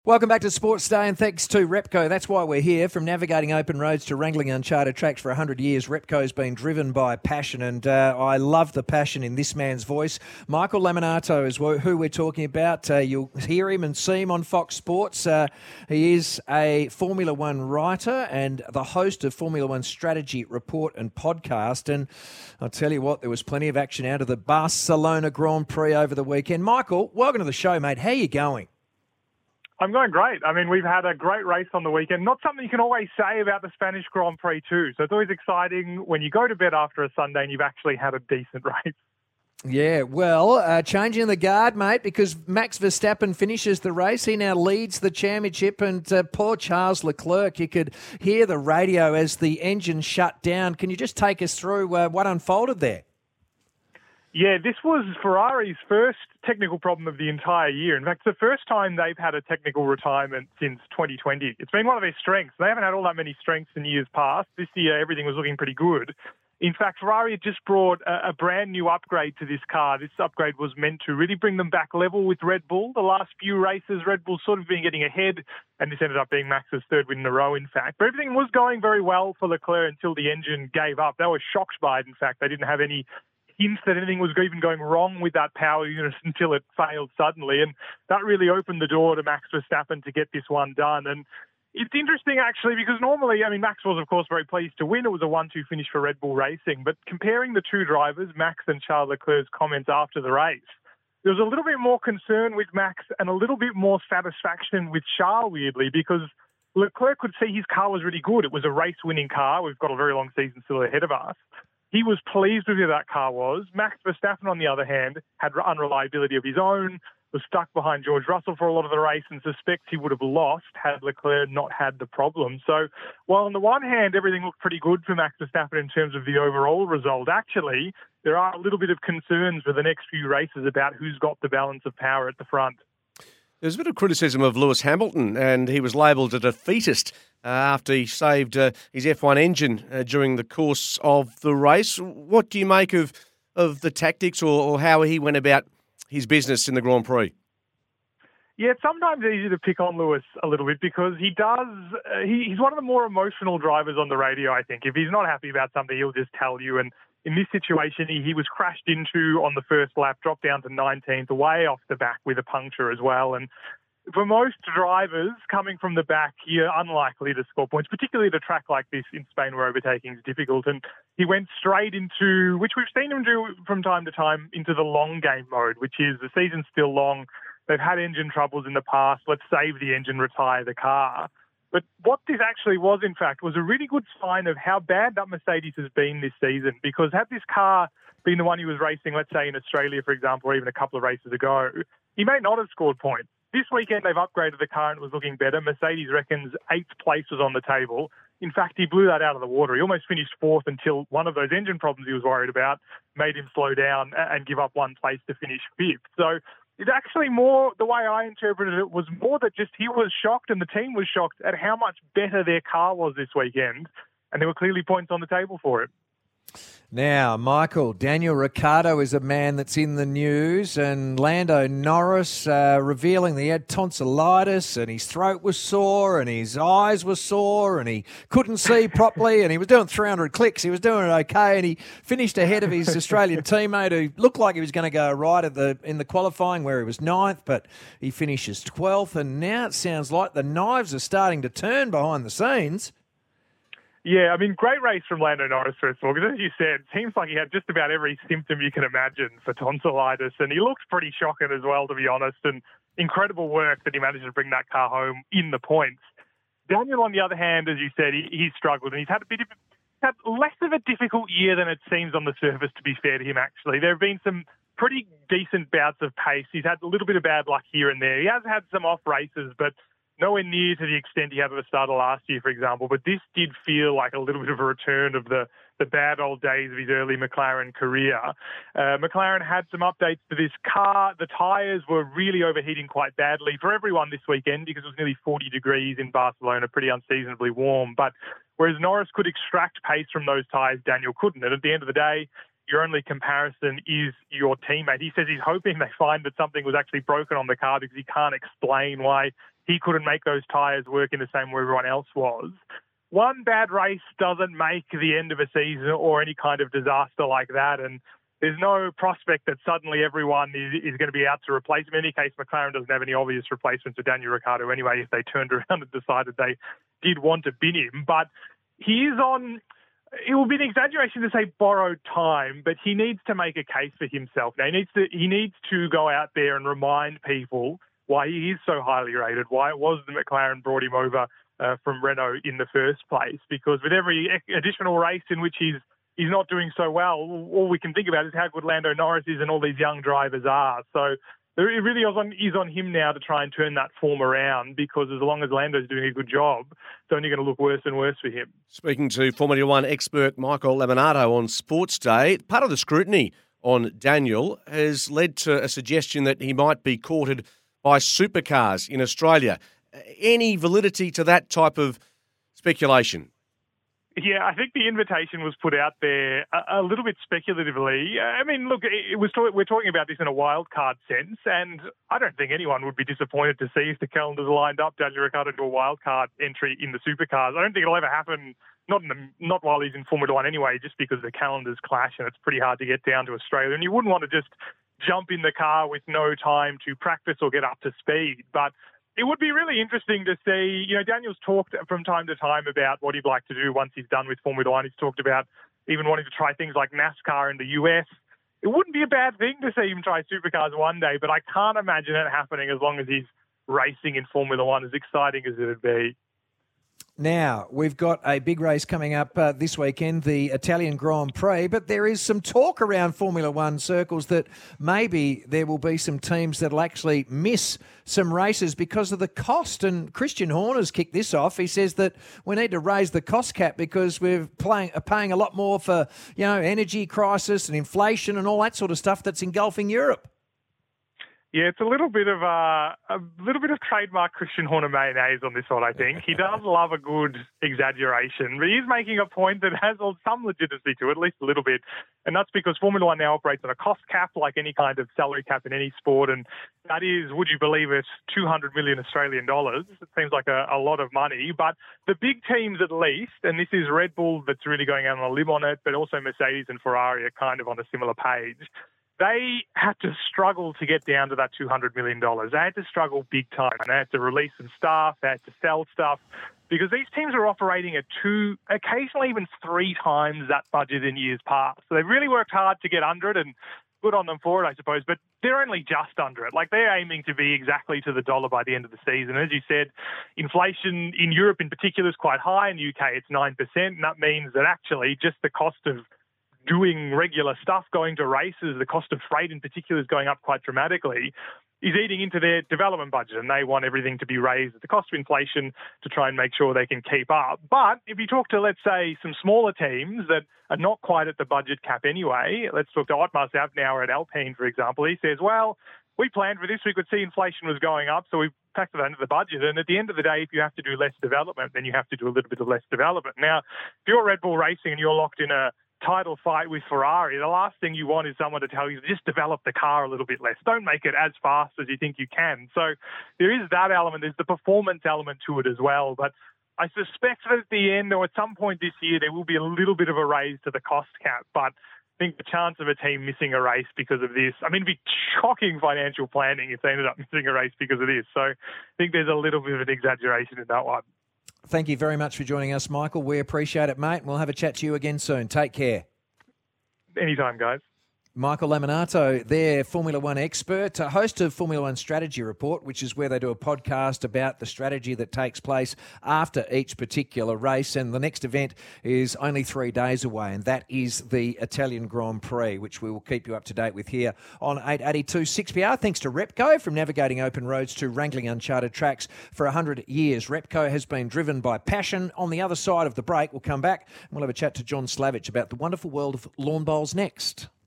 Welcome back to Sports Day, and thanks to Repco. That's why we're here. From navigating open roads to wrangling uncharted tracks for 100 years, Repco's been driven by passion, and I love the passion in this man's voice. Michael Lamonato is who we're talking about. You'll hear him and see him on Fox Sports. He is a Formula One writer and the host of Formula One Strategy Report and Podcast, and I'll tell you what, there was plenty of action out of the Barcelona Grand Prix over the weekend. Michael, welcome to the show, mate. How are you going? I'm going great. I mean, we've had a great race on the weekend. Not something you can always say about the Spanish Grand Prix too. So it's always exciting when you go to bed after a Sunday and you've actually had a decent race. Yeah, well, changing the guard, mate, because Max Verstappen finishes the race. He now leads the championship, and poor Charles Leclerc, you could hear the radio as the engine shut down. Can you just take us through what unfolded there? Yeah, this was Ferrari's first technical problem of the entire year. In fact, it's the first time they've had a technical retirement since 2020. It's been one of their strengths. They haven't had all that many strengths in years past. This year, everything was looking pretty good. In fact, Ferrari had just brought a brand new upgrade to this car. This upgrade was meant to really bring them back level with Red Bull. The last few races, Red Bull's sort of been getting ahead, and this ended up being Max's third win in a row, in fact. But everything was going very well for Leclerc until the engine gave up. They were shocked by it, in fact. They didn't have any hints that anything was even going wrong with that power unit until it failed suddenly. And that really opened the door to Max Verstappen to get this one done. And it's interesting, actually, because normally, I mean, Max was, of course, very pleased to win. It was a 1-2 finish for Red Bull Racing. But comparing the two drivers, Max and Charles Leclerc's comments after the race, there was a little bit more concern with Max and a little bit more satisfaction with Charles, weirdly, because Leclerc could see his car was really good. It was a race-winning car. We've got a very long season still ahead of us. He was pleased with who that car was. Max Verstappen, on the other hand, had unreliability of his own, was stuck behind George Russell for a lot of the race, and suspects he would have lost had Leclerc not had the problem. So while on the one hand, everything looked pretty good for Max Verstappen in terms of the overall result, actually, there are a little bit of concerns for the next few races about who's got the balance of power at the front. There's a bit of criticism of Lewis Hamilton, and he was labelled a defeatist after he saved his F1 engine during the course of the race. What do you make of the tactics or how he went about his business in the Grand Prix? Yeah, it's sometimes easy to pick on Lewis a little bit because he's one of the more emotional drivers on the radio, I think. If he's not happy about something, he'll just tell you. And in this situation, he was crashed into on the first lap, dropped down to 19th, way off the back with a puncture as well. And for most drivers coming from the back, you're unlikely to score points, particularly at a track like this in Spain where overtaking is difficult. And he went straight into, which we've seen him do from time to time, into the long game mode, which is the season's still long. They've had engine troubles in the past. Let's save the engine, retire the car. But what this actually was, in fact, was a really good sign of how bad that Mercedes has been this season. Because had this car been the one he was racing, let's say in Australia, for example, or even a couple of races ago, he may not have scored points. This weekend, they've upgraded the car and it was looking better. Mercedes reckons 8th place was on the table. In fact, he blew that out of the water. He almost finished 4th until one of those engine problems he was worried about made him slow down and give up one place to finish 5th. So it's actually more, the way I interpreted it, was more that just he was shocked and the team was shocked at how much better their car was this weekend. And there were clearly points on the table for it. Now, Michael, Daniel Ricciardo is a man that's in the news, and Lando Norris revealing that he had tonsillitis and his throat was sore and his eyes were sore and he couldn't see properly and he was doing 300 clicks. He was doing it okay, and he finished ahead of his Australian teammate who looked like he was going to go right in the qualifying where he was 9th, but he finishes 12th, and now it sounds like the knives are starting to turn behind the scenes. Yeah, I mean, great race from Lando Norris, first of all, because as you said, it seems like he had just about every symptom you can imagine for tonsillitis, and he looked pretty shocking as well, to be honest, and incredible work that he managed to bring that car home in the points. Daniel, on the other hand, as you said, he's struggled, and he's had less of a difficult year than it seems on the surface, to be fair to him, actually. There have been some pretty decent bouts of pace. He's had a little bit of bad luck here and there. He has had some off races, but nowhere near to the extent he had at the start of last year, for example. But this did feel like a little bit of a return of the bad old days of his early McLaren career. McLaren had some updates to this car. The tyres were really overheating quite badly for everyone this weekend because it was nearly 40 degrees in Barcelona, pretty unseasonably warm. But whereas Norris could extract pace from those tyres, Daniel couldn't. And at the end of the day, your only comparison is your teammate. He says he's hoping they find that something was actually broken on the car because he can't explain why he couldn't make those tyres work in the same way everyone else was. One bad race doesn't make the end of a season or any kind of disaster like that, and there's no prospect that suddenly everyone is going to be out to replace him. In any case, McLaren doesn't have any obvious replacements for Daniel Ricciardo anyway if they turned around and decided they did want to bin him. But he is on... It will be an exaggeration to say borrowed time, but he needs to make a case for himself. Now, he needs to go out there and remind people why he is so highly rated, why it was that McLaren brought him over from Renault in the first place. Because with every additional race in which he's not doing so well, all we can think about is how good Lando Norris is and all these young drivers are. So it really is on him now to try and turn that form around, because as long as Lando's doing a good job, it's only going to look worse and worse for him. Speaking to Formula One expert Michael Lamonato on Sports Day, part of the scrutiny on Daniel has led to a suggestion that he might be courted by supercars in Australia. Any validity to that type of speculation? Yeah, I think the invitation was put out there a little bit speculatively. I mean, look, we're talking about this in a wild card sense, and I don't think anyone would be disappointed to see if the calendars lined up Daniel Ricciardo to a wild card entry in the supercars. I don't think it'll ever happen, not while he's in Formula One anyway, just because the calendars clash and it's pretty hard to get down to Australia. And you wouldn't want to just jump in the car with no time to practice or get up to speed. But it would be really interesting to see, Daniel's talked from time to time about what he'd like to do once he's done with Formula One. He's talked about even wanting to try things like NASCAR in the US. It wouldn't be a bad thing to see him try supercars one day, but I can't imagine it happening as long as he's racing in Formula One, as exciting as it would be. Now, we've got a big race coming up this weekend, the Italian Grand Prix, but there is some talk around Formula One circles that maybe there will be some teams that will actually miss some races because of the cost. And Christian Horner's kicked this off. He says that we need to raise the cost cap because we're paying a lot more for, energy crisis and inflation and all that sort of stuff that's engulfing Europe. Yeah, it's a little bit of trademark Christian Horner mayonnaise on this one, I think. He does love a good exaggeration, but he's making a point that has some legitimacy to it, at least a little bit. And that's because Formula One now operates on a cost cap, like any kind of salary cap in any sport. And that is, would you believe it, 200 million Australian dollars. It seems like a lot of money. But the big teams at least, and this is Red Bull that's really going out on a limb on it, but also Mercedes and Ferrari are kind of on a similar page. They had to struggle to get down to that $200 million. They had to struggle big time. They had to release some staff. They had to sell stuff because these teams are operating at 2, occasionally even 3 times that budget in years past. So they really worked hard to get under it, and good on them for it, I suppose, but they're only just under it. Like, they're aiming to be exactly to the dollar by the end of the season. As you said, inflation in Europe in particular is quite high. In the UK, it's 9%, and that means that actually just the cost of doing regular stuff, going to races, the cost of freight in particular is going up quite dramatically, is eating into their development budget, and they want everything to be raised at the cost of inflation to try and make sure they can keep up. But if you talk to, let's say, some smaller teams that are not quite at the budget cap anyway, let's talk to Otmar Savnauer at Alpine, for example, he says, well, we planned for this, we could see inflation was going up, so we factored that into the budget. And at the end of the day, if you have to do less development, then you have to do a little bit of less development. Now, if you're Red Bull Racing and you're locked in a title fight with Ferrari, the last thing you want is someone to tell you, just develop the car a little bit less. Don't make it as fast as you think you can. So there is that element. There's the performance element to it as well. But I suspect that at the end or at some point this year, there will be a little bit of a raise to the cost cap. But I think the chance of a team missing a race because of this, it'd be shocking financial planning if they ended up missing a race because of this. So I think there's a little bit of an exaggeration in that one. Thank you very much for joining us, Michael. We appreciate it, mate. We'll have a chat to you again soon. Take care. Anytime, guys. Michael Lamonato, their Formula One expert, host of Formula One Strategy Report, which is where they do a podcast about the strategy that takes place after each particular race. And the next event is only 3 days away, and that is the Italian Grand Prix, which we will keep you up to date with here on 882 6PR. Thanks to Repco, from navigating open roads to wrangling uncharted tracks for 100 years. Repco has been driven by passion. On the other side of the break, we'll come back and we'll have a chat to John Slavich about the wonderful world of lawn bowls next.